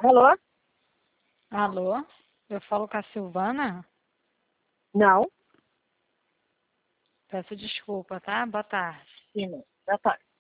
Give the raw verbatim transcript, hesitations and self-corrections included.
Alô? Alô? Eu falo com a Silvana? Não. Peço desculpa, tá? Boa tarde. Sim, boa tarde.